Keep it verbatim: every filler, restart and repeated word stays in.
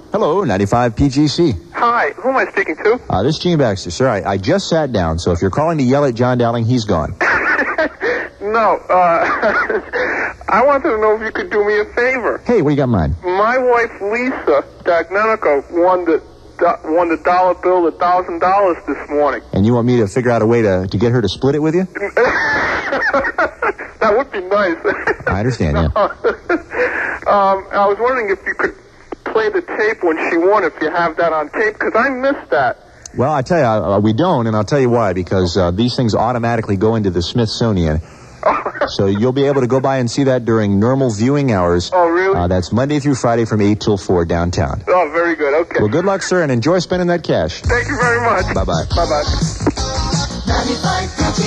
Hello, ninety-five P G C. Hi, who am I speaking to? Uh, this is Gene Baxter, sir. I, I just sat down, so if you're calling to yell at John Dowling, he's gone. No, uh, I wanted to know if you could do me a favor. Hey, what do you got in mind? My wife, Lisa Dagnanico, won the do- won the dollar bill, a thousand dollars this morning. And you want me to figure out a way to, to get her to split it with you? That would be nice. I understand, yeah. um, I was wondering if you could play the tape when she won, if you have that on tape, because I missed that. Well, I tell you, uh, we don't, and I'll tell you why, because uh, these things automatically go into the Smithsonian. So you'll be able to go by and see that during normal viewing hours. Oh, really? Uh, that's Monday through Friday from eight till four downtown. Oh, very good. Okay. Well, good luck, sir, and enjoy spending that cash. Thank you very much. Bye-bye. Bye-bye.